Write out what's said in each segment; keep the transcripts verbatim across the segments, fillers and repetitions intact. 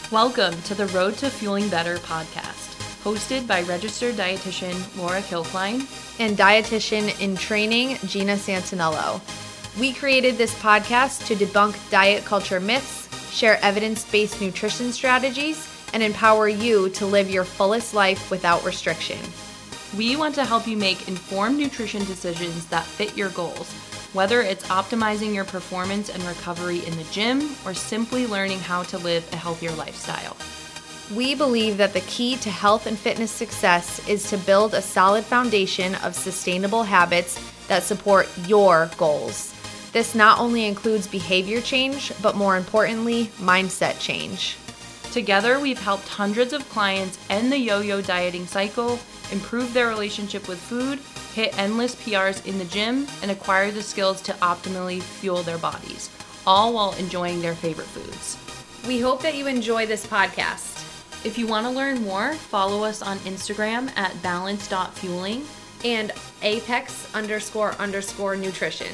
Welcome to the Road to Fueling Better podcast, hosted by registered dietitian Laura Kilkline and dietitian in training Gina Santinello. We created this podcast to debunk diet culture myths, share evidence-based nutrition strategies, and empower you to live your fullest life without restriction. We want to help you make informed nutrition decisions that fit your goals, whether it's optimizing your performance and recovery in the gym or simply learning how to live a healthier lifestyle. We believe that the key to health and fitness success is to build a solid foundation of sustainable habits that support your goals. This not only includes behavior change, but more importantly, mindset change. Together, we've helped hundreds of clients end the yo-yo dieting cycle, improve their relationship with food, hit endless P Rs in the gym, and acquire the skills to optimally fuel their bodies, all while enjoying their favorite foods. We hope that you enjoy this podcast. If you want to learn more, follow us on Instagram at balance dot fueling and apex underscore underscore nutrition.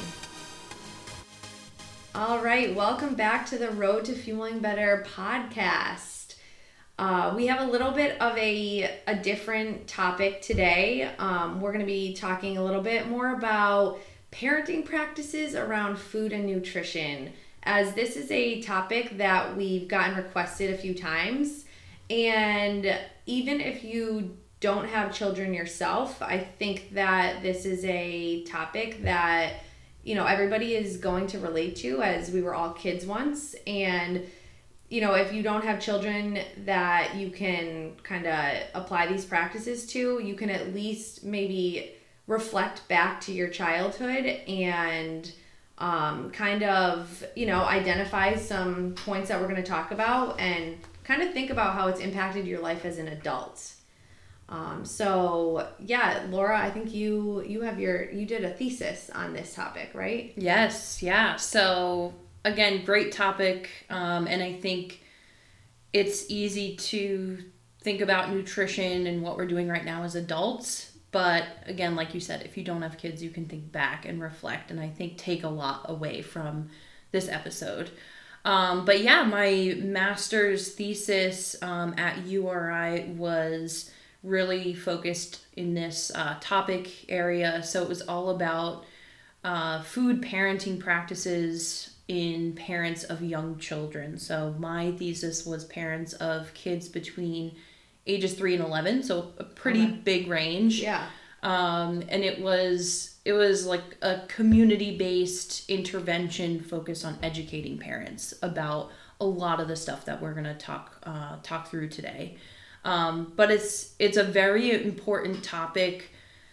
All right, welcome back to the Road to Fueling Better podcast. Uh, we have a little bit of a, a different topic today. Um, we're going to be talking a little bit more about parenting practices around food and nutrition, as this is a topic that we've gotten requested a few times. And even if you don't have children yourself, I think that this is a topic that, you know, everybody is going to relate to, as we were all kids once. And you know, if you don't have children that you can kind of apply these practices to, you can at least maybe reflect back to your childhood and um, kind of, you know, identify some points that we're going to talk about and kind of think about how it's impacted your life as an adult. Um, so yeah, Laura, I think you, you have your, you did a thesis on this topic, right? Yes. Yeah. So again, great topic, um, and I think it's easy to think about nutrition and what we're doing right now as adults, but again, like you said, if you don't have kids, you can think back and reflect, and I think take a lot away from this episode. Um, but yeah, my master's thesis um, at U R I was really focused in this uh, topic area, so it was all about uh, food parenting practices in parents of young children. So my thesis was parents of kids between ages three and eleven, so a pretty okay. big range. Yeah. Um, and it was it was like a community-based intervention focused on educating parents about a lot of the stuff that we're gonna talk uh, talk through today. Um, but it's it's a very important topic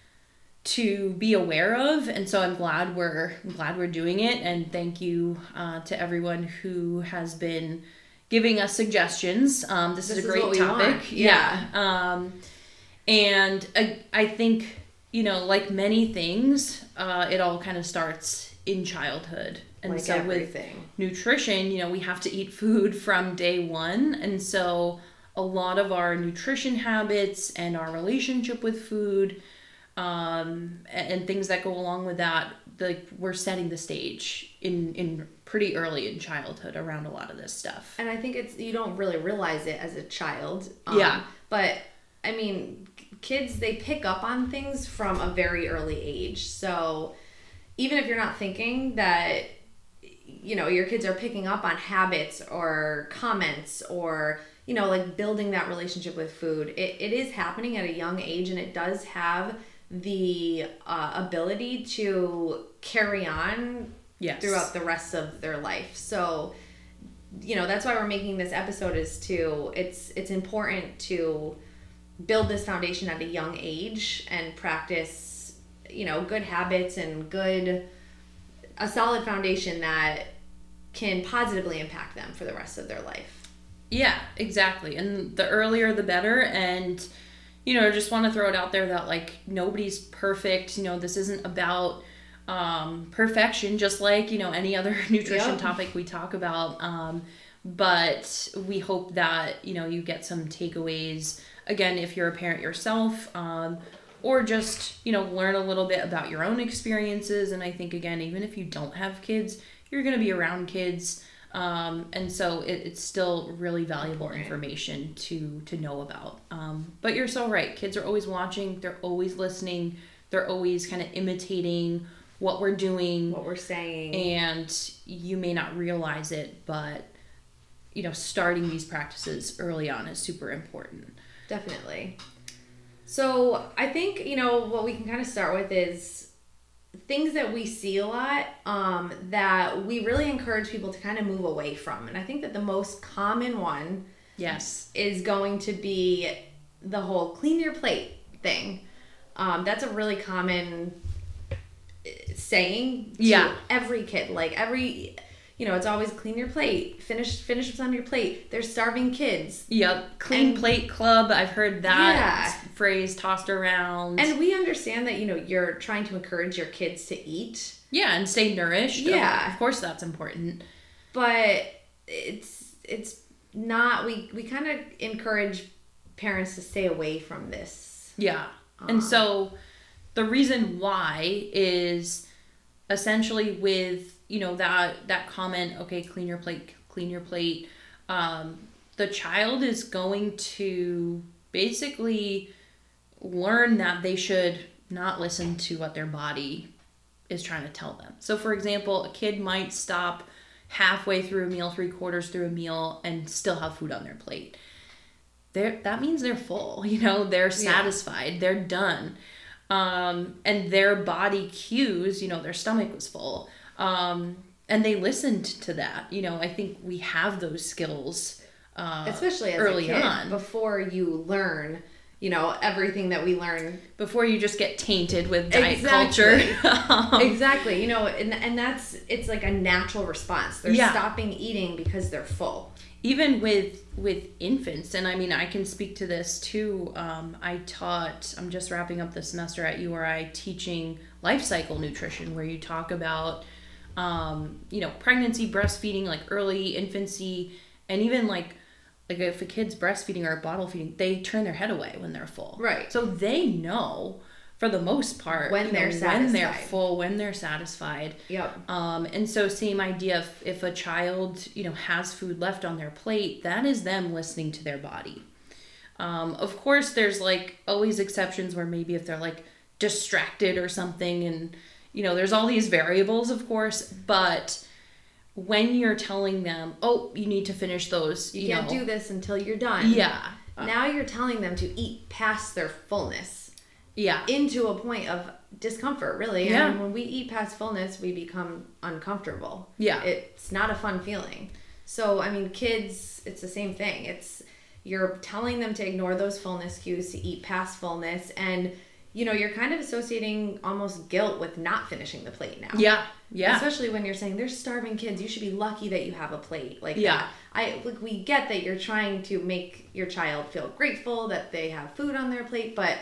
to be aware of, and so I'm glad we're I'm glad we're doing it, and thank you uh, to everyone who has been giving us suggestions. Um, this, this is a great is topic, yeah. yeah. Um, and I, I think, you know, like many things, uh, it all kind of starts in childhood, and like so everything. With nutrition, you know, we have to eat food from day one, and so a lot of our nutrition habits and our relationship with food, um and things that go along with that, like we're setting the stage in in pretty early in childhood around a lot of this stuff. And I think it's, you don't really realize it as a child, um, yeah but I mean, kids, they pick up on things from a very early age. So even if you're not thinking that, you know, your kids are picking up on habits or comments or, you know, like building that relationship with food, it, it is happening at a young age, and it does have the uh, ability to carry on yes. throughout the rest of their life. So, you know, that's why we're making this episode, is to, it's it's important to build this foundation at a young age and practice, you know, good habits and good, a solid foundation that can positively impact them for the rest of their life. Yeah, exactly. And the earlier the better. And you know, just want to throw it out there that, like, nobody's perfect. You know, this isn't about um, perfection, just like, you know, any other nutrition yep. topic we talk about. Um, but we hope that, you know, you get some takeaways, again, if you're a parent yourself, um, or just, you know, learn a little bit about your own experiences. And I think, again, even if you don't have kids, you're going to be around kids. Um, and so it, it's still really valuable Important. information to to know about. Um, but you're so right. Kids are always watching. They're always listening. They're always kind of imitating what we're doing, what we're saying. And you may not realize it, but, you know, starting these practices early on is super important. Definitely. So I think, you know, what we can kind of start with is things that we see a lot um, that we really encourage people to kind of move away from. And I think that the most common one yes is going to be the whole clean your plate thing. Um, that's a really common saying to yeah. every kid. Like every, you know, it's always clean your plate, finish finish what's on your plate. They're starving kids. Yep. Clean and, plate club. I've heard that yeah. phrase tossed around. And we understand that, you know, you're trying to encourage your kids to eat. Yeah, and stay nourished. Yeah. Of, of course that's important. But it's it's not, we, we kind of encourage parents to stay away from this. Yeah. And so the reason why is essentially with, you know, that that comment, okay, clean your plate, clean your plate. Um, the child is going to basically learn that they should not listen to what their body is trying to tell them. So for example, a kid might stop halfway through a meal, three quarters through a meal, and still have food on their plate. They're, that means they're full, you know, they're satisfied, yeah. They're done. Um, and their body cues, you know, their stomach was full. Um, and they listened to that. You know, I think we have those skills uh, especially as early a kid, on. Before you learn, you know, everything that we learn. Before you just get tainted with diet exactly. culture. um, exactly. You know, and, and that's, it's like a natural response. They're yeah. stopping eating because they're full. Even with with infants, and I mean, I can speak to this too. Um, I taught, I'm just wrapping up the semester at U R I teaching life cycle nutrition, where you talk about, um, you know, pregnancy, breastfeeding, like early infancy, and even like, like if a kid's breastfeeding or bottle feeding, they turn their head away when they're full. Right. So they know, for the most part, when they're know, satisfied. when they're full, when they're satisfied. Yep. Um, and so same idea, if, if a child, you know, has food left on their plate, that is them listening to their body. Um, of course, there's like always exceptions where maybe if they're like distracted or something, and, you know, there's all these variables, of course, but when you're telling them, oh, you need to finish those, you, you can't know, do this until you're done. Yeah. Now you're telling them to eat past their fullness. Yeah. Into a point of discomfort, really. Yeah. I mean, when we eat past fullness, we become uncomfortable. Yeah. It's not a fun feeling. So, I mean, kids, it's the same thing. It's, you're telling them to ignore those fullness cues, to eat past fullness, and, you know, you're kind of associating almost guilt with not finishing the plate now. Yeah. Yeah. Especially when you're saying, there's starving kids, you should be lucky that you have a plate like yeah. that. I like, we get that you're trying to make your child feel grateful that they have food on their plate, but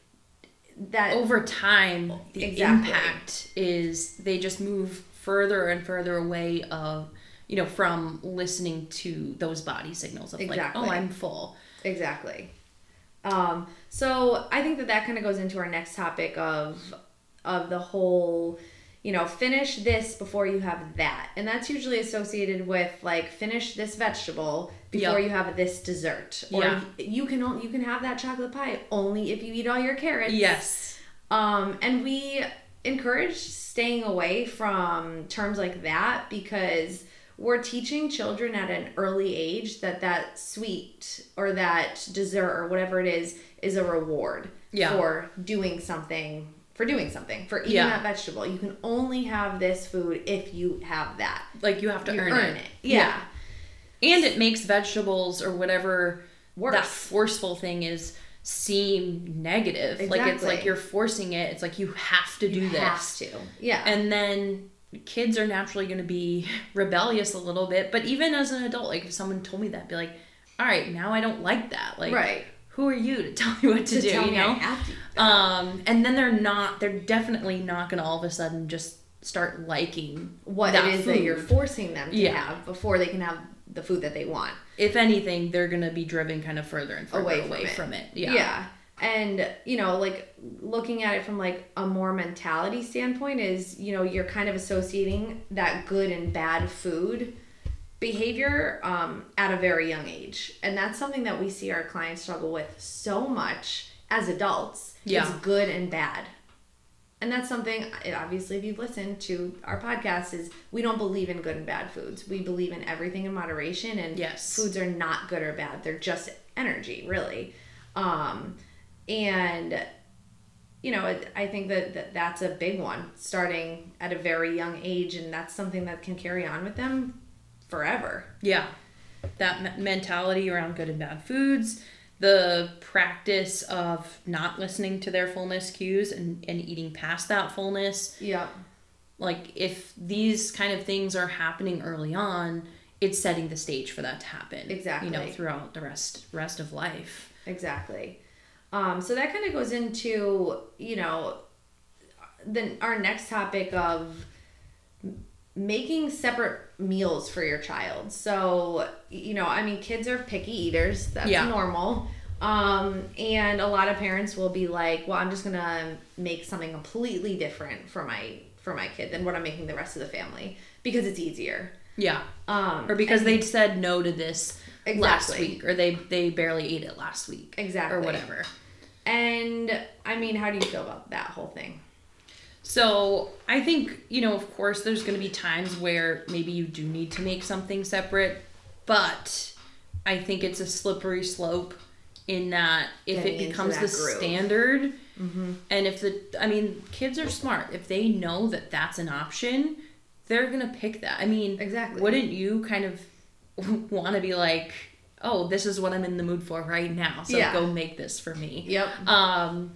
that over time, the exactly. impact is they just move further and further away of, you know, from listening to those body signals of exactly. like, oh, I'm full. Exactly. Um, so I think that that kind of goes into our next topic of of the whole, you know, finish this before you have that. And that's usually associated with like, finish this vegetable before yep. you have this dessert. Or yeah. you can you can have that chocolate pie only if you eat all your carrots. Yes. Um, and we encourage staying away from terms like that because we're teaching children at an early age that that sweet or that dessert or whatever it is is a reward yeah. for doing something for doing something, for eating yeah. that vegetable. You can only have this food if you have that. Like, you have to you earn, earn it. it. Yeah. yeah. And it makes vegetables or whatever worse. That forceful thing is seem negative. Exactly. Like, it's like you're forcing it. It's like you have to do you this. have to. Yeah. And then kids are naturally going to be rebellious a little bit. But even as an adult, like, if someone told me that, I'd be like, all right, now I don't like that. Like, right. who are you to tell me what to, to do, tell you me know? I have to. Um, and then they're not, they're definitely not going to all of a sudden just start liking what that it is food. that you're forcing them to yeah. have before they can have the food that they want. If anything, they're going to be driven kind of further and further away, away from, from it. it. Yeah. Yeah. And, you know, like, looking at it from, like, a more mentality standpoint is, you know, you're kind of associating that good and bad food behavior um, at a very young age. And that's something that we see our clients struggle with so much as adults. Yeah. It's good and bad. And that's something, obviously, if you've listened to our podcast, is we don't believe in good and bad foods. We believe in everything in moderation, and yes. foods are not good or bad. They're just energy, really. Um, and, you know, I think that, that that's a big one, starting at a very young age, and that's something that can carry on with them forever. Yeah. That me- mentality around good and bad foods, the practice of not listening to their fullness cues and, and eating past that fullness. Yeah. Like, if these kind of things are happening early on, it's setting the stage for that to happen. Exactly. You know, throughout the rest rest of life. Exactly. Um, so that kind of goes into, you know, then our next topic of making separate meals for your child. So, you know, I mean, kids are picky eaters. That's yeah. normal. Um, and a lot of parents will be like, well, I'm just going to make something completely different for my, for my kid than what I'm making the rest of the family because it's easier. Yeah. Um, or because and, they said no to this exactly. last week, or they, they barely ate it last week. Exactly. Or whatever. And I mean, how do you feel about that whole thing? So I think, you know, of course, there's going to be times where maybe you do need to make something separate, but I think it's a slippery slope in that if Getting it becomes the groove. standard, mm-hmm. and if the, I mean, kids are smart. If they know that that's an option, they're going to pick that. I mean, exactly. Wouldn't you kind of want to be like, oh, this is what I'm in the mood for right now, so yeah. go make this for me. Yep. Um,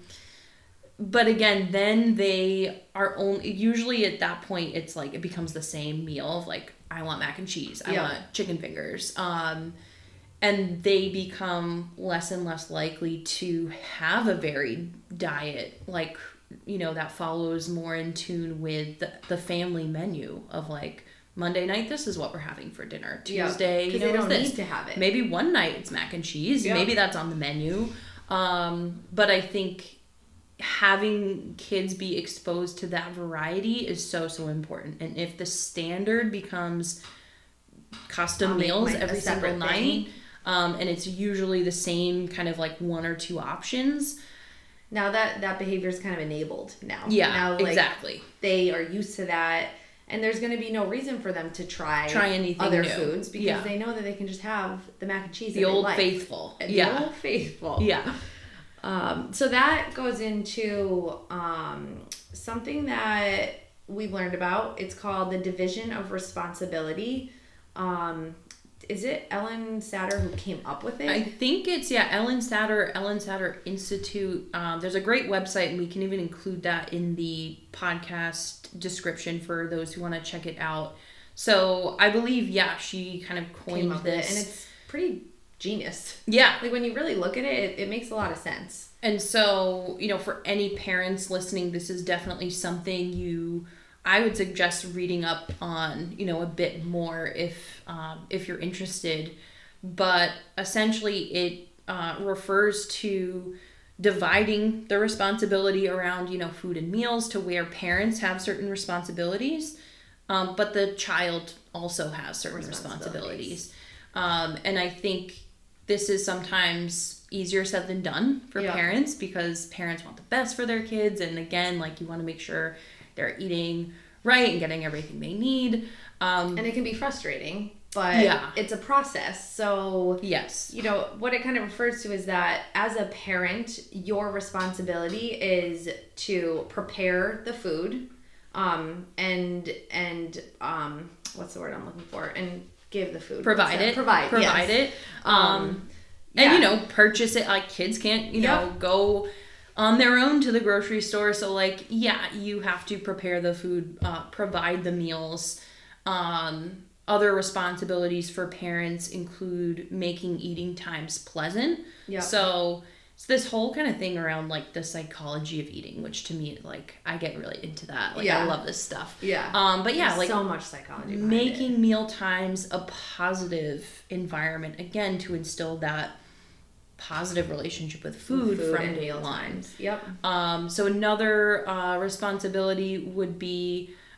but again, then they are only, usually at that point, it's like, it becomes the same meal of like, I want mac and cheese, I yeah. want chicken fingers. Um, and they become less and less likely to have a varied diet, like, you know, that follows more in tune with the, the family menu of like, Monday night, this is what we're having for dinner. Tuesday, yeah, you know, they don't this. need to have it. Maybe one night it's mac and cheese. Yeah. Maybe that's on the menu. Um, but I think having kids be exposed to that variety is so, so important. And if the standard becomes custom I'll meals my, every single thing. night, um, and it's usually the same kind of like one or two options. Now that, that behavior is kind of enabled now. Yeah, now, like, exactly. They are used to that. And there's going to be no reason for them to try, try anything other new. foods because yeah. they know that they can just have the mac and cheese. The that old they like. faithful. The yeah. old faithful. Yeah. Um, so that goes into um, something that we've learned about. It's called the division of responsibility. Um, is it Ellen Satter who came up with it? I think it's, yeah, Ellen Satter, Ellen Satter Institute. Um, there's a great website, and we can even include that in the podcast description for those who want to check it out. So I believe, yeah, she kind of coined this. It, and it's pretty genius. Yeah. Like when you really look at it, it, it makes a lot of sense. And so, you know, for any parents listening, this is definitely something you... I would suggest reading up on, you know, a bit more if um, if you're interested. But essentially it uh, refers to dividing the responsibility around, you know, food and meals to where parents have certain responsibilities, um, but the child also has certain responsibilities. responsibilities. Um, and I think this is sometimes easier said than done for yeah. parents because parents want the best for their kids. And again, like you want to make sure they're eating right and getting everything they need. Um, and it can be frustrating, but yeah. it's a process. So, yes, you know, what it kind of refers to is that as a parent, your responsibility is to prepare the food um, and, and um, what's the word I'm looking for? And give the food. Provide it. Provide, Provide yes. it. Um, um, and, yeah. you know, purchase it. Like, kids can't, you know, yep. go on their own to the grocery store. So, like, yeah, you have to prepare the food, uh, provide the meals. Um, other responsibilities for parents include making eating times pleasant. Yep. So, it's this whole kind of thing around, like, the psychology of eating, which to me, like, I get really into that. Like, yeah. I love this stuff. Yeah. Um, but yeah, There's like, so much psychology making it. meal times a positive environment, again, to instill that positive relationship with food, food from and day meal one. times. Yep. Um, so another uh, responsibility would be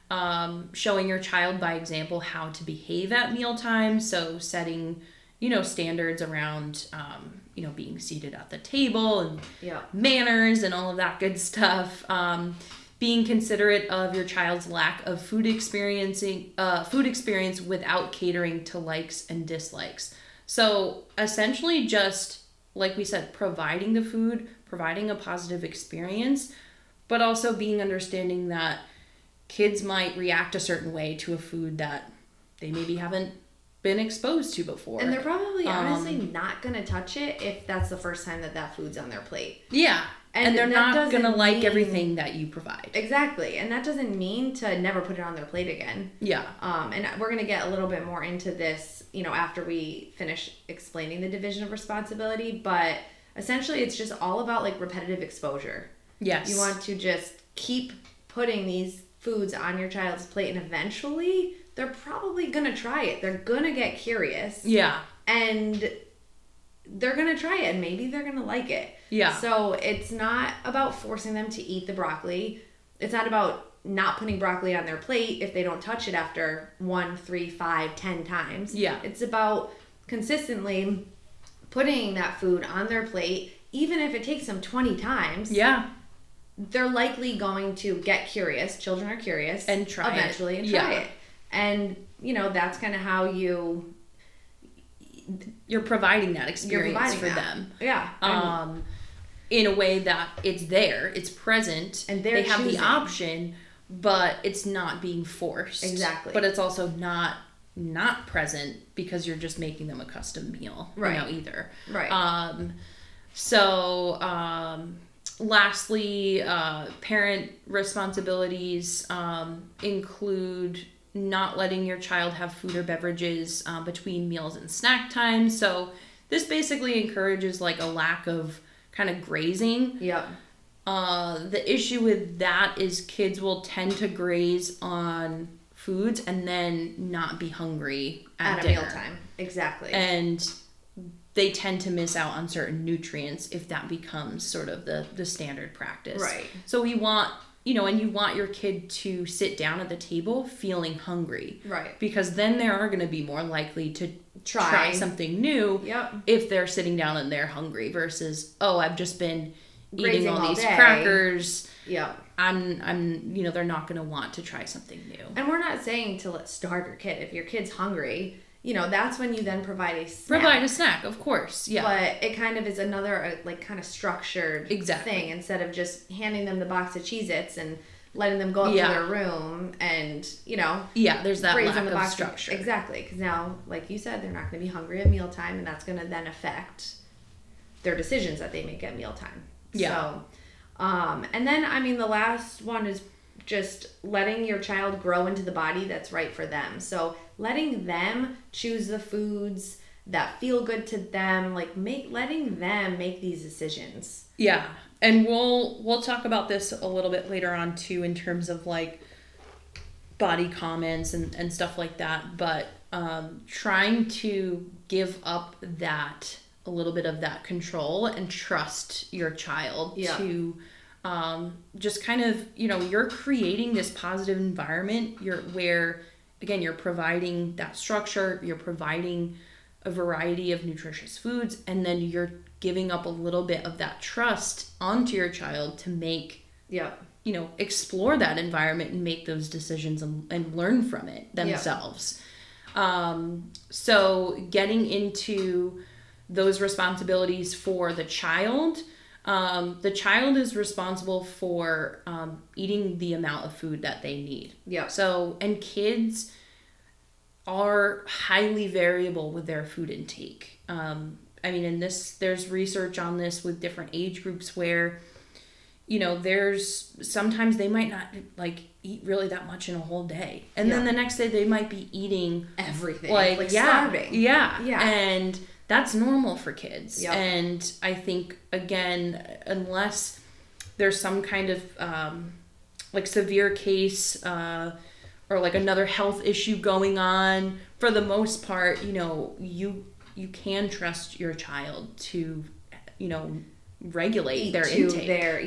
um, showing your child by example how to behave at mealtime. So setting, you know, standards around, um, you know, being seated at the table and yeah. manners and all of that good stuff. Um, being considerate of your child's lack of food experiencing, uh, food experience without catering to likes and dislikes. So essentially just, like we said, providing the food, providing a positive experience, but also being understanding that kids might react a certain way to a food that they maybe haven't been exposed to before. And they're probably um, honestly not going to touch it if that's the first time that that food's on their plate. Yeah. And, and they're not going to like mean, everything that you provide. Exactly. And that doesn't mean to never put it on their plate again. Yeah. Um, and we're going to get a little bit more into this, you know, after we finish explaining the division of responsibility. But essentially, it's just all about, like, repetitive exposure. Yes. You want to just keep putting these foods on your child's plate, and eventually they're probably going to try it. They're going to get curious. Yeah. And they're going to try it, and maybe they're going to like it. Yeah. So it's not about forcing them to eat the broccoli. It's not about not putting broccoli on their plate if they don't touch it after one, three, five, ten times. Yeah. It's about consistently putting that food on their plate, even if it takes them twenty times. Yeah. They're likely going to get curious. Children are curious. And try eventually it. and try Yeah. it. And, you know, that's kind of how you... You're providing that experience providing for that. them. Yeah. Um, in a way that it's there, it's present, and they have choosing. the option, but it's not being forced. Exactly. But it's also not not present because you're just making them a custom meal. Right. You know, either. Right. Um, so, um, lastly, uh, parent responsibilities um, include not letting your child have food or beverages uh, between meals and snack time. So this basically encourages like a lack of kind of grazing. Yep. Uh, the issue with that is kids will tend to graze on foods and then not be hungry at, at a dinner. mealtime. Exactly. And they tend to miss out on certain nutrients if that becomes sort of the, the standard practice. Right. So we want, you know, and you want your kid to sit down at the table feeling hungry. Right. Because then they are going to be more likely to Try. try something new Yep. if they're sitting down and they're hungry versus, oh, I've just been Grazing eating all, all these day. crackers. Yep. I'm, I'm, you know, they're not going to want to try something new. And we're not saying to let starve your kid. If your kid's hungry, you know, that's when you then provide a snack. Provide a snack, of course. Yeah. But it kind of is another, uh, like, kind of structured Exactly. thing instead of just handing them the box of Cheez-Its and letting them go up Yeah. to their room and, you know, yeah, there's that graze lack on the of box. structure. Exactly. Because now, like you said, they're not going to be hungry at mealtime, and that's going to then affect their decisions that they make at mealtime. Yeah. So, um, and then, I mean, the last one is just letting your child grow into the body that's right for them. So letting them choose the foods that feel good to them, like make letting them make these decisions. Yeah. And we'll we'll talk about this a little bit later on too in terms of like body comments and, and stuff like that. But um, trying to give up that a little bit of that control and trust your child Yeah. to um, just kind of, you know, you're creating this positive environment you're where, again, you're providing that structure, you're providing a variety of nutritious foods, and then you're giving up a little bit of that trust onto your child to make, Yep. you know, explore that environment and make those decisions and, and learn from it themselves. Um, so getting into those responsibilities for the child, um, the child is responsible for um, eating the amount of food that they need. Yep. So, and kids are highly variable with their food intake. Um, I mean, in this, there's research on this with different age groups where, you know, there's sometimes they might not like eat really that much in a whole day. And Yeah. then the next day they might be eating Everything. like, Like yeah, starving. Yeah. Yeah. And that's normal for kids. Yep. And I think, again, unless there's some kind of um, like severe case uh, or like another health issue going on, for the most part, you know, you you can trust your child to, you know, regulate Eat their to intake. their, yeah.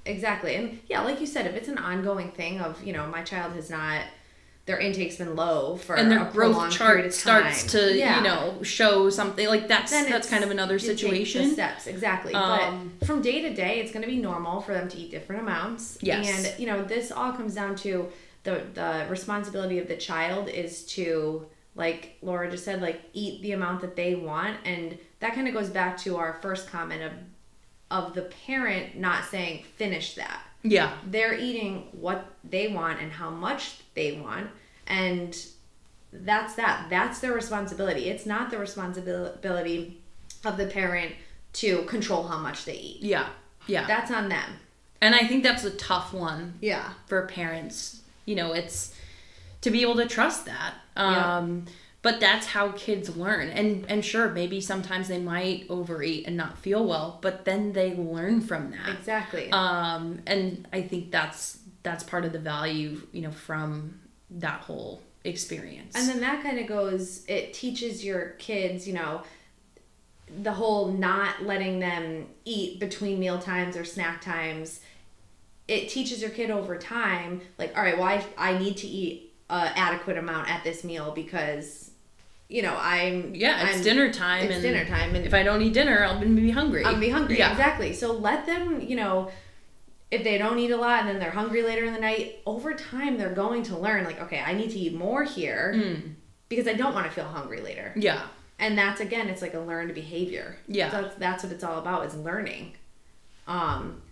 exactly. And yeah, like you said, if it's an ongoing thing of, you know, my child has not, their intake's been low for and their a growth chart starts to, yeah. you know, show something like that's then that's kind of another situation. The steps, exactly. Um, but from day to day, it's going to be normal for them to eat different amounts. Yes. And, you know, this all comes down to the the responsibility of the child is to, like Laura just said, like eat the amount that they want. And that kind of goes back to our first comment of of the parent not saying finish that. Yeah. They're eating what they want and how much they want. And that's that. That's their responsibility. It's not the responsibility of the parent to control how much they eat. Yeah. Yeah. That's on them. And I think that's a tough one. Yeah. For parents. You know, it's to be able to trust that. Um, yeah. But that's how kids learn. And and sure, maybe sometimes they might overeat and not feel well, but then they learn from that. Exactly. Um, and I think that's that's part of the value, you know, from that whole experience. And then that kind of goes, it teaches your kids, you know, the whole not letting them eat between meal times or snack times. It teaches your kid over time, like, all right, well, I, I need to eat an adequate amount at this meal because, you know, I'm... Yeah, it's I'm, dinner time. It's and dinner time. And if I don't eat dinner, I'll be hungry. I'll be hungry, yeah. Exactly. So let them, you know, if they don't eat a lot and then they're hungry later in the night, over time they're going to learn, like, okay, I need to eat more here mm. because I don't want to feel hungry later. Yeah. And that's, again, it's like a learned behavior. Yeah. So that's, that's what it's all about, is learning. Um...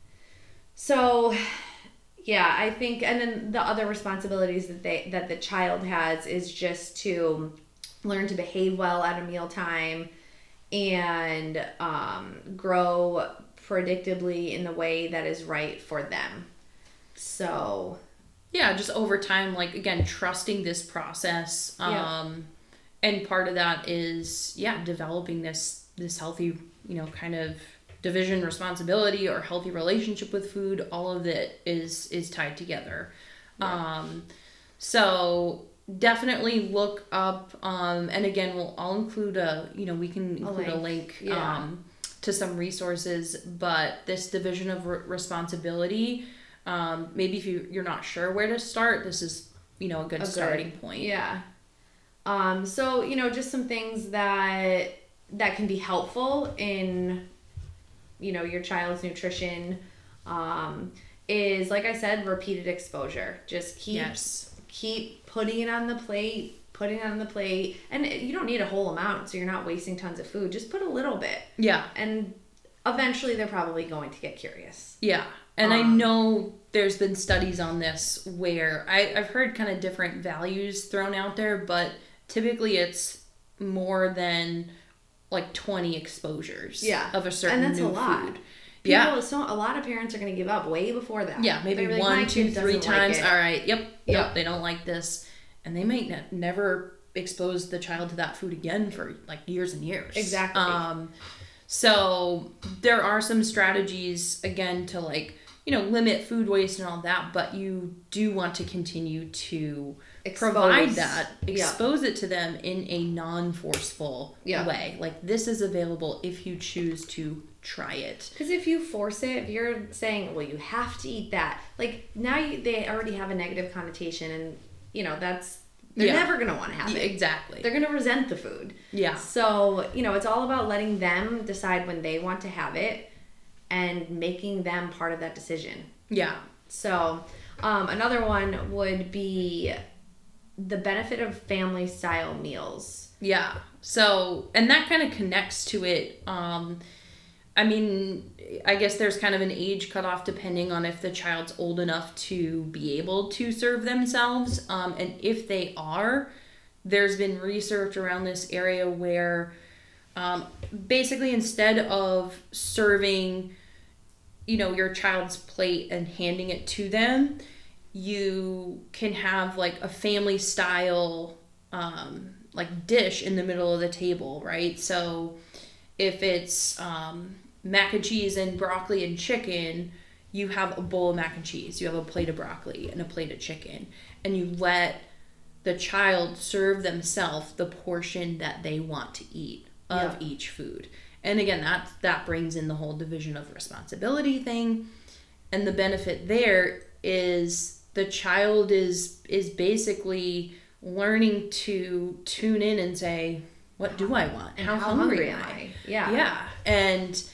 So, yeah, I think, and then the other responsibilities that they that the child has is just to learn to behave well at a mealtime and um, grow predictably in the way that is right for them. So, yeah, just over time, like, again, trusting this process. Um, yeah. And part of that is, yeah, developing this this healthy, you know, kind of division responsibility or healthy relationship with food. All of it is is tied together. Yeah. Um, so definitely look up, um, and again, we'll I'll include a, you know, we can include a link, a link yeah. um, to some resources, but this division of re- responsibility, um, maybe if you, you're not sure where to start, this is, you know, a good a starting good, point. Yeah. Um, so, you know, just some things that that can be helpful in, you know, your child's nutrition, um, is, like I said, repeated exposure. Just keep, yes. keep putting it on the plate, putting it on the plate. And you don't need a whole amount, so you're not wasting tons of food. Just put a little bit. Yeah. And eventually they're probably going to get curious. Yeah. And um, I know there's been studies on this where I, I've heard kind of different values thrown out there, but typically it's more than like twenty exposures yeah. of a certain and that's new a lot. food. People, yeah. So a lot of parents are going to give up way before that. Yeah, maybe like, one, two, three times. Like all right, yep, yep, yep, they don't like this. And they may ne- never expose the child to that food again for like years and years. Exactly. Um, so there are some strategies, again, to like, you know, limit food waste and all that, but you do want to continue to expose. provide that, expose yeah. it to them in a non-forceful yeah. way. Like, this is available if you choose to try it. Because if you force it, if you're saying, well, you have to eat that, like, now you, they already have a negative connotation, and, you know, that's, they're yeah. never going to want to have yeah, it. Exactly. They're going to resent the food. Yeah. So, you know, it's all about letting them decide when they want to have it and making them part of that decision. Yeah. So, um, another one would be the benefit of family style meals. Yeah. So, and that kind of connects to it. Um, I mean, I guess there's kind of an age cutoff depending on if the child's old enough to be able to serve themselves. Um, and if they are, there's been research around this area where um, basically instead of serving, you know, your child's plate and handing it to them, you can have like a family style um, like dish in the middle of the table, right? So if it's um, mac and cheese and broccoli and chicken, you have a bowl of mac and cheese, you have a plate of broccoli and a plate of chicken, and you let the child serve themselves the portion that they want to eat of yeah. each food. And again, that that brings in the whole division of responsibility thing. and the benefit there is the child is is basically learning to tune in and say, what do I want? And how, how hungry, hungry am am I? I? Yeah. Yeah. And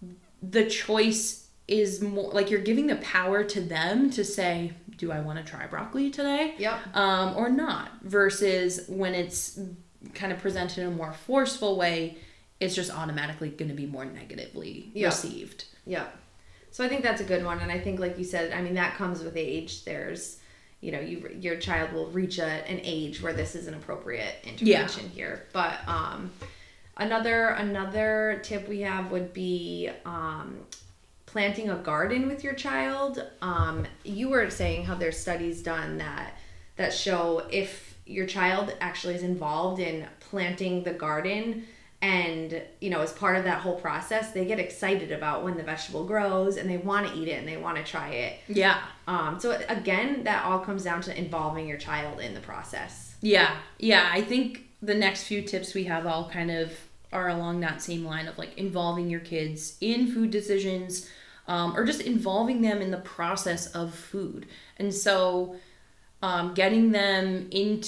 the choice is more like you're giving the power to them to say, do I want to try broccoli today? Yep. Um, or not? Versus when it's kind of presented in a more forceful way, it's just automatically going to be more negatively Yep. received. Yep. So I think that's a good one. And I think, like you said, I mean, that comes with age. There's, you know, you your child will reach a, an age where this is an appropriate intervention yeah. here. But um, another another tip we have would be um, planting a garden with your child. Um, you were saying how there's studies done that that show if your child actually is involved in planting the garden, and, you know, as part of that whole process, they get excited about when the vegetable grows and they want to eat it and they want to try it. Yeah. Um. So, again, that all comes down to involving your child in the process. Yeah. Yeah. I think the next few tips we have all kind of are along that same line of like involving your kids in food decisions, um, or just involving them in the process of food. And so um, getting them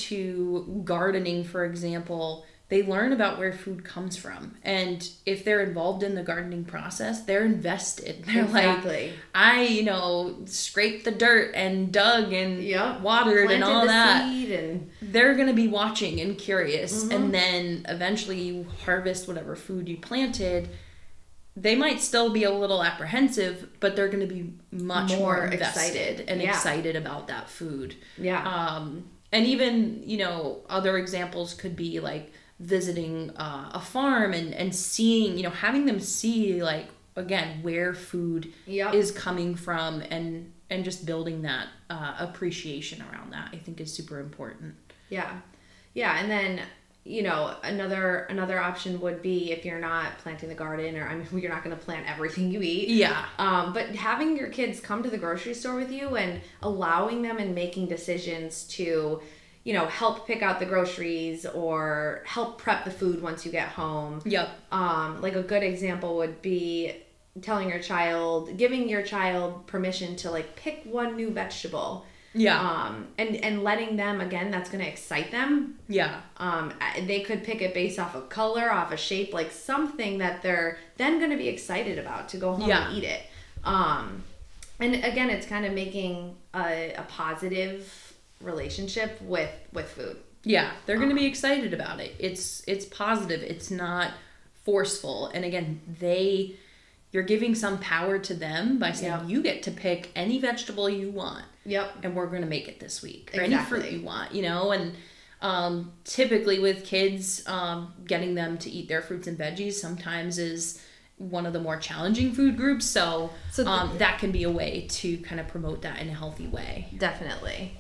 into gardening, for example, they learn about where food comes from. And if they're involved in the gardening process, they're invested. They're exactly. like, I, you know, scraped the dirt and dug and yep. watered Planted and all the that. Seed and... They're going to be watching and curious. Mm-hmm. And then eventually you harvest whatever food you planted. They might still be a little apprehensive, but they're going to be much more, more invested excited. and yeah. excited about that food. Yeah. Um, and even, you know, other examples could be like visiting uh, a farm and, and seeing, you know, having them see like, again, where food yep. is coming from, and, and just building that uh, appreciation around that, I think is super important. Yeah. Yeah. And then, you know, another another option would be if you're not planting the garden, or I mean, you're not going to plant everything you eat. Yeah. Um, but having your kids come to the grocery store with you and allowing them and making decisions to, you know, help pick out the groceries or help prep the food once you get home. Yep. Um, like a good example would be telling your child, giving your child permission to like pick one new vegetable. Yeah. Um, and, and letting them, again, that's going to excite them. Yeah. Um, they could pick it based off of color, off a shape, like something that they're then going to be excited about to go home yeah. and eat it. Um, and again, it's kind of making a, a positive relationship with, with food. Yeah. They're going to be excited about it. It's, it's positive. It's not forceful. And again, they, you're giving some power to them by saying, yep. you get to pick any vegetable you want. Yep. And we're going to make it this week. Or exactly. any fruit you want, you know? And um, typically with kids, um, getting them to eat their fruits and veggies sometimes is one of the more challenging food groups. So, so um, the, that can be a way to kind of promote that in a healthy way. Definitely.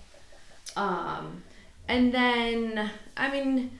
Um, and then, I mean...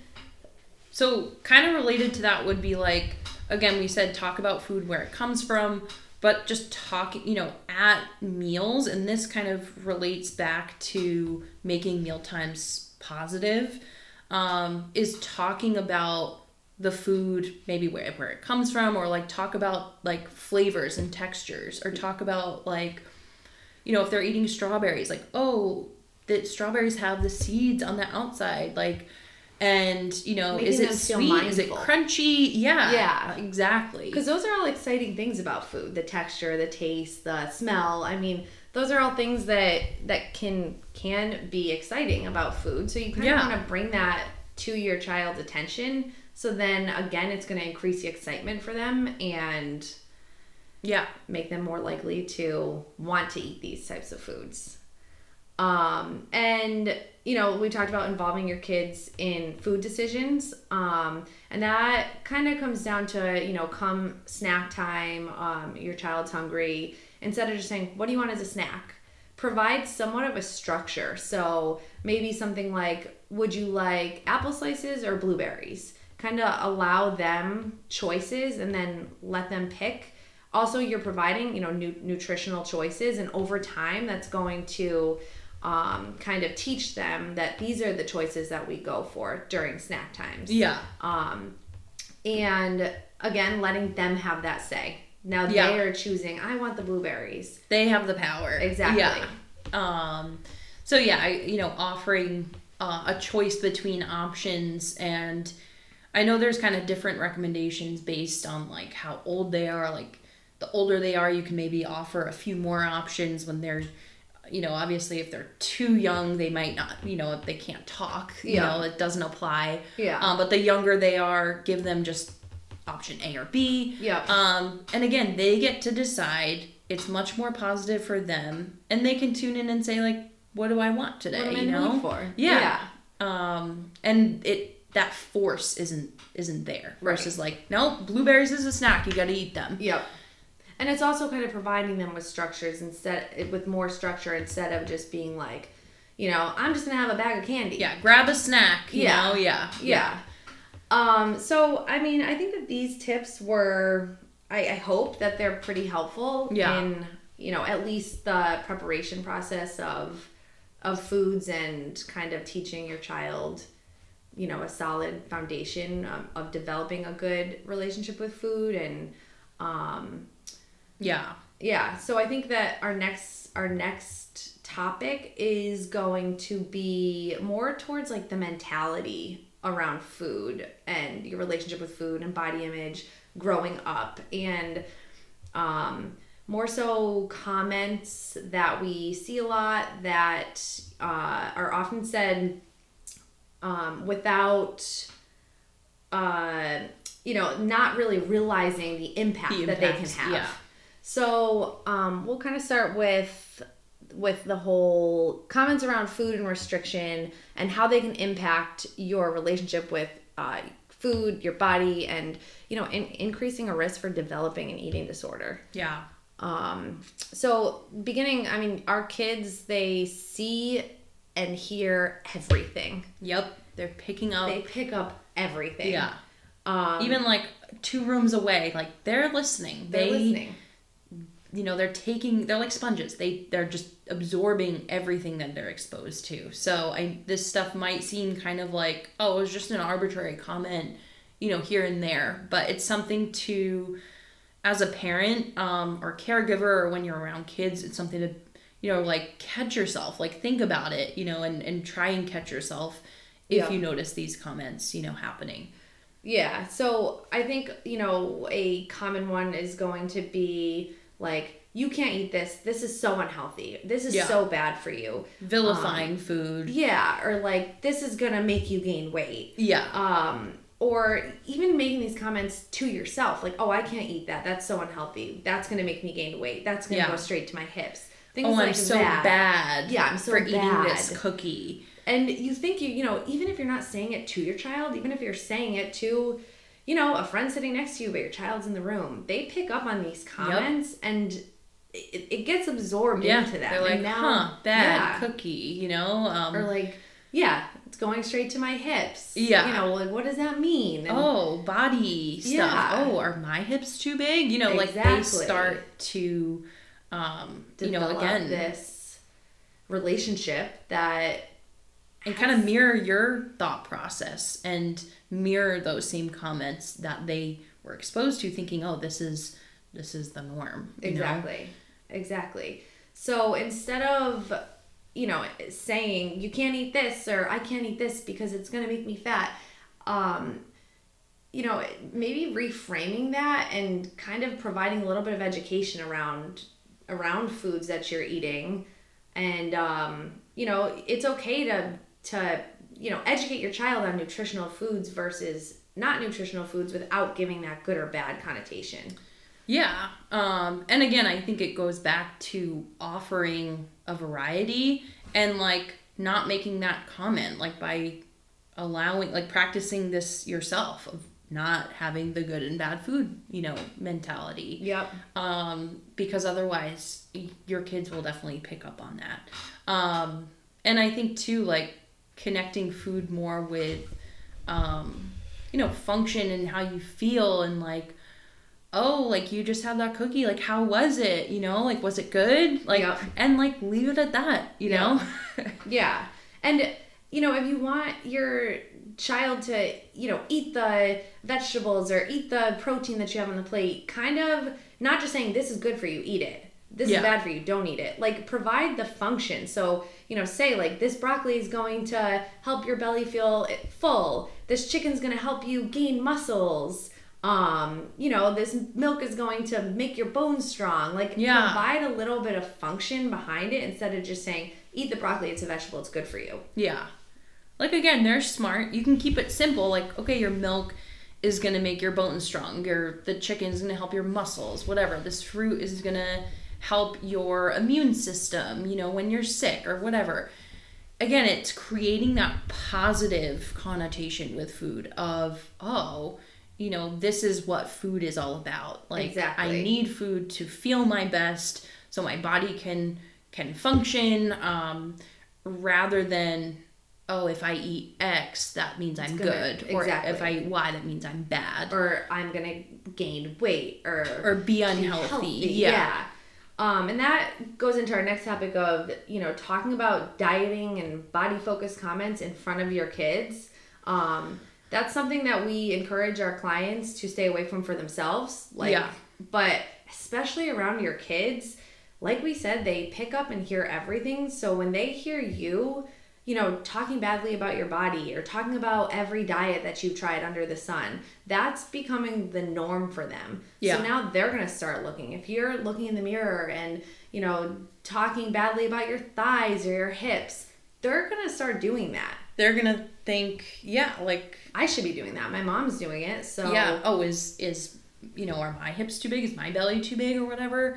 So kind of related to that would be like, again, we said talk about food where it comes from, but just talking, you know, at meals, and this kind of relates back to making meal times positive, um, is talking about the food, maybe where, where it comes from, or like talk about like flavors and textures, or talk about like, you know, if they're eating strawberries, like, oh, the strawberries have the seeds on the outside, like, and, you know, Making is it sweet? Mindful. Is it crunchy? Yeah. Yeah. Exactly. Because those are all exciting things about food. The texture, the taste, the smell. I mean, those are all things that that can can be exciting about food. So you kind yeah. of want to bring that to your child's attention. So then, again, it's going to increase the excitement for them and yeah, make them more likely to want to eat these types of foods. Um, and, you know, we talked about involving your kids in food decisions. Um, and that kind of comes down to, you know, come snack time, um, your child's hungry, instead of just saying, what do you want as a snack? Provide somewhat of a structure. So maybe something like, would you like apple slices or blueberries? Kind of allow them choices and then let them pick. Also, you're providing, you know, nu- nutritional choices, and over time that's going to um, kind of teach them that these are the choices that we go for during snack times. Yeah. Um, and again, letting them have that say. Now Yeah. they are choosing, I want the blueberries. They have the power. Exactly. Yeah. Um, so yeah, I, you know, offering uh, a choice between options, and I know there's kind of different recommendations based on like how old they are. Like the older they are, you can maybe offer a few more options. When they're, you know, obviously if they're too young, they might not, you know, if they can't talk, you Yeah. know, it doesn't apply. Yeah. Um, but the younger they are, give them just option A or B. Yeah. Um, and again, they get to decide. It's much more positive for them, and they can tune in and say like, "What do I want today?" What am I you in the know, mood for? Yeah. Um, and it that force isn't isn't there. Right. Versus like, no, blueberries is a snack. You got to eat them. Yep. And it's also kind of providing them with structures instead, with more structure instead of just being like, you know, I'm just gonna have a bag of candy. Yeah, grab a snack. You Yeah. know, yeah, Yeah. Um, so, I mean, I think that these tips were, I, I hope that they're pretty helpful Yeah. in, you know, at least the preparation process of, of foods and kind of teaching your child, you know, a solid foundation um, of developing a good relationship with food. And, um, yeah, yeah, so I think that our next, our next topic is going to be more towards like the mentality around food and your relationship with food and body image growing up, and um, more so comments that we see a lot that uh, are often said um, without uh, you know, not really realizing the impact, The that they can impacts, have. yeah. So um, we'll kind of start with with the whole comments around food and restriction and how they can impact your relationship with uh, food, your body, and, you know, in, increasing a risk for developing an eating disorder. yeah, Um, so beginning, I mean, our kids, they see and hear everything. yep. They're picking up. They pick up everything. Yeah. Um, Even like two rooms away, like they're listening. they're they, listening. You know, they're taking. They're like sponges. They they're just absorbing everything that they're exposed to. So I this stuff might seem kind of like, oh, it was just an arbitrary comment, you know, here and there, but it's something to, as a parent um, or caregiver, or when you're around kids, it's something to, you know, like catch yourself, like think about it, you know, and and try and catch yourself if Yeah. you notice these comments, you know, happening. Yeah, so I think, you know, a common one is going to be like, you can't eat this. This is so unhealthy. This is Yeah. so bad for you. Vilifying Um, food. Yeah, or like, this is going to make you gain weight. Yeah. Um, or even making these comments to yourself, like, oh, I can't eat that. That's so unhealthy. That's going to make me gain weight. That's going to Yeah. go straight to my hips. Things Oh, like I'm so that. bad. Yeah, I'm so for eating bad. this cookie. And you think, you you know, even if you're not saying it to your child, even if you're saying it to, you know, a friend sitting next to you, but your child's in the room, they pick up on these comments and it, it gets absorbed Yeah, into them. they're like, and now, huh, bad yeah. cookie, you know? Um, Or like, yeah, it's going straight to my hips. Yeah. You know, like, what does that mean? And oh, body stuff. Yeah. Oh, are my hips too big? You know, like they Exactly. start to, um, you know, develop again, this relationship that and kind of mirror your thought process and mirror those same comments that they were exposed to, thinking, oh, this is this is the norm. you know? Exactly. Exactly. So instead of, you know, saying you can't eat this or I can't eat this because it's going to make me fat, um, you know, maybe reframing that and kind of providing a little bit of education around around foods that you're eating. And, um, you know, it's okay to, to, you know, educate your child on nutritional foods versus not nutritional foods without giving that good or bad connotation. Yeah. Um, and again, I think it goes back to offering a variety and like not making that comment, like by allowing, like practicing this yourself of not having the good and bad food, you know, mentality. Yep. Um, because otherwise your kids will definitely pick up on that. Um, and I think too, like connecting food more with, um, you know, function and how you feel and like, oh, like you just had that cookie, like how was it, you know, like was it good, like Yep. and like leave it at that, you Yep. know. Yeah. And, you know, if you want your child to, you know, eat the vegetables or eat the protein that you have on the plate, kind of not just saying this is good for you, eat it. This yeah. is bad for you, don't eat it. Like, provide the function. So, you know, say like this broccoli is going to help your belly feel full. This chicken's going to help you gain muscles. Um, you know, this milk is going to make your bones strong. Like, yeah. provide a little bit of function behind it instead of just saying, eat the broccoli, it's a vegetable, it's good for you. Yeah. Like, again, they're smart. You can keep it simple. Like, okay, your milk is going to make your bones strong. Your, the chicken is going to help your muscles, whatever. This fruit is going to help your immune system, you know, when you're sick or whatever. Again, it's creating that positive connotation with food of, oh, you know, this is what food is all about. Like, exactly. I need food to feel my best so my body can can function, um, rather than, oh, if I eat X, that means I'm gonna, good. Or exactly. if I eat Y, that means I'm bad. Or I'm going to gain weight or... Or be unhealthy. Healthy. Yeah. yeah. Um, and that goes into our next topic of, you know, talking about dieting and body-focused comments in front of your kids. Um, that's something that we encourage our clients to stay away from for themselves. Like, yeah. But especially around your kids, like we said, they pick up and hear everything. So when they hear you, you know, talking badly about your body or talking about every diet that you've tried under the sun, that's becoming the norm for them. Yeah. So now they're going to start looking. If you're looking in the mirror and, you know, talking badly about your thighs or your hips, they're going to start doing that. They're going to think, yeah, like... I should be doing that. My mom's doing it, so... Yeah. Oh, is, is you know, are my hips too big? Is my belly too big or whatever?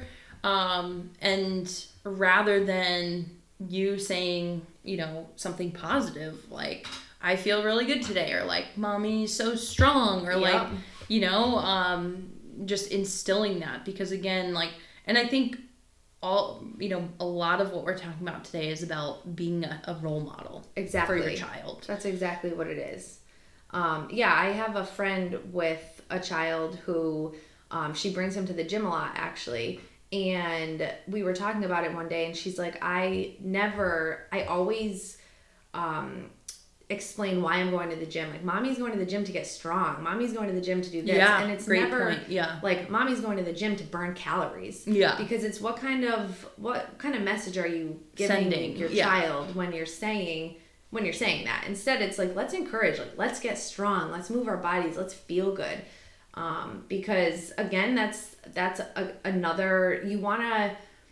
Um, and rather than you saying... you know, something positive, like, I feel really good today, or like, mommy's so strong, or yep. like, you know, um, just instilling that, because again, like, and I think all, you know, a lot of what we're talking about today is about being a, a role model exactly. for your child. That's exactly what it is. Um, yeah, I have a friend with a child who, um, she brings him to the gym a lot, actually. And we were talking about it one day, and she's like, I never, I always um, explain why I'm going to the gym. Like, mommy's going to the gym to get strong. Mommy's going to the gym to do this. Yeah, and it's great never point. Yeah. like, mommy's going to the gym to burn calories. Yeah. Because it's what kind of, what kind of message are you giving Sending. your yeah. child when you're saying, when you're saying that? Instead, it's like, let's encourage, like, let's get strong. Let's move our bodies. Let's feel good. Um, because again, that's, that's a, another, you want to,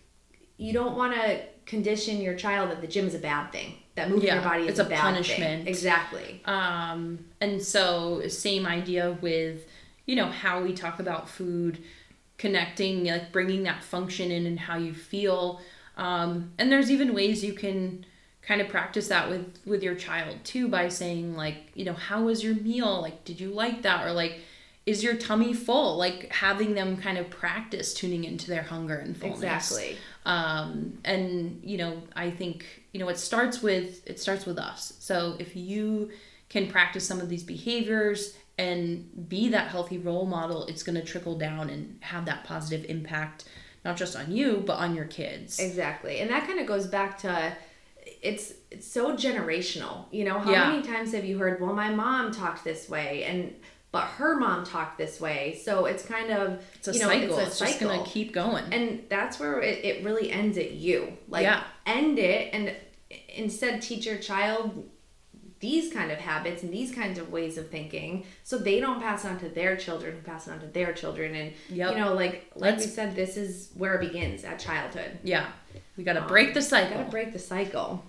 you don't want to condition your child that the gym is a bad thing, that moving yeah, your body is it's a, a bad punishment. thing. Exactly. Um, and so same idea with, you know, how we talk about food, connecting, like bringing that function in and how you feel. Um, and there's even ways you can kind of practice that with, with your child too, by saying like, you know, how was your meal? Like, did you like that? Or like, is your tummy full? Like, having them kind of practice tuning into their hunger and fullness. Exactly. Um, and, you know, I think, you know, it starts with, it starts with us. So if you can practice some of these behaviors and be that healthy role model, it's going to trickle down and have that positive impact, not just on you, but on your kids. Exactly. And that kind of goes back to, it's, it's so generational. You know, how yeah. many times have you heard, well, my mom talked this way, and but her mom talked this way. So it's kind of, it's a you know, cycle. It's, a it's cycle. just going to keep going. And that's where it, it really ends at you. Like, yeah. end it and instead teach your child these kind of habits and these kinds of ways of thinking, so they don't pass on to their children, who pass it on to their children. And, yep. you know, like, like Let's, we said, this is where it begins, at childhood. Yeah. We got to um, break the cycle. Got to break the cycle.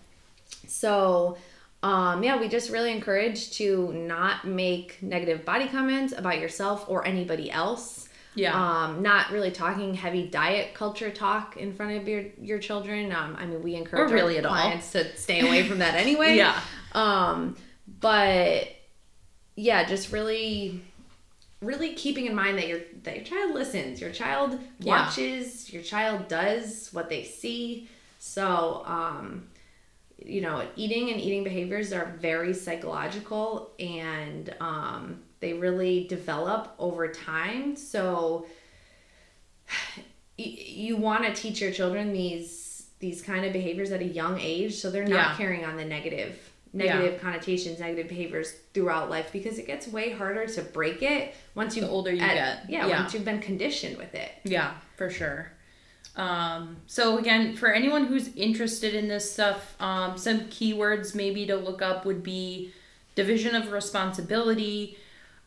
So... Um, yeah, we just really encourage to not make negative body comments about yourself or anybody else. Yeah. Um, not really talking heavy diet culture talk in front of your, your children. Um, I mean, we encourage or really our at clients all. to stay away from that anyway. yeah. Um, but yeah, just really, really keeping in mind that your, that your child listens, your child watches, yeah. your child does what they see. So, um, you know, eating and eating behaviors are very psychological, and um, they really develop over time. So y- you want to teach your children these these kind of behaviors at a young age, so they're not yeah. carrying on the negative negative Yeah. connotations, negative behaviors throughout life, because it gets way harder to break it once you The older you at- get. Yeah, Yeah. once you've been conditioned with it. Yeah, for sure. Um, so again, for anyone who's interested in this stuff, um, some keywords maybe to look up would be division of responsibility.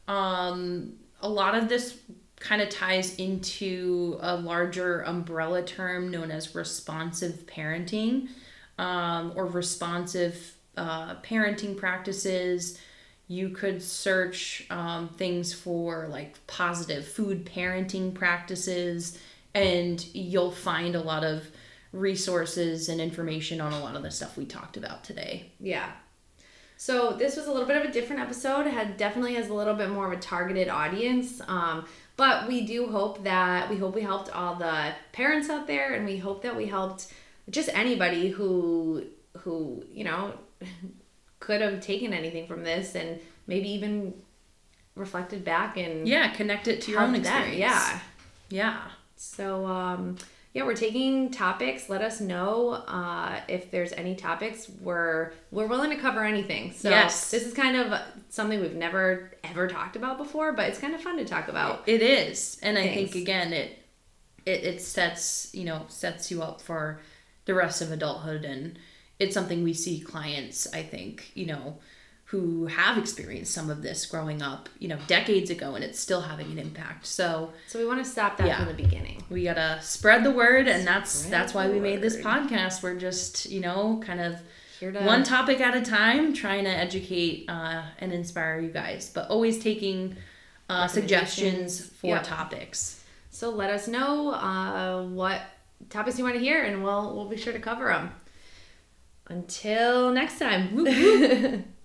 Um, a lot of this kind of ties into a larger umbrella term known as responsive parenting, um, or responsive uh, parenting practices. You could search um, things for like positive food parenting practices, and you'll find a lot of resources and information on a lot of the stuff we talked about today. Yeah. So this was a little bit of a different episode. It had definitely has a little bit more of a targeted audience. Um, but we do hope that we hope we helped all the parents out there, and we hope that we helped just anybody who who, you know, could have taken anything from this and maybe even reflected back and Yeah, connect it to your own helped them. experience. Yeah. Yeah. So, um, yeah, we're taking topics. Let us know uh, if there's any topics. We're we're willing to cover anything. So Yes. this is kind of something we've never ever talked about before, but it's kind of fun to talk about. It is. And I Thanks. think again it it it sets, you know, sets you up for the rest of adulthood, and it's something we see clients, I think, you know, who have experienced some of this growing up, you know, decades ago, and it's still having an impact. So So we want to stop that Yeah. from the beginning. we gotta spread the word, and that's Spread that's why the we made this word. podcast. We're just, you know, kind of Here to one topic at a time, trying to educate uh, and inspire you guys, but always taking uh, suggestions for Yep. topics. So let us know uh, what topics you want to hear, and we'll we'll be sure to cover them. Until next time.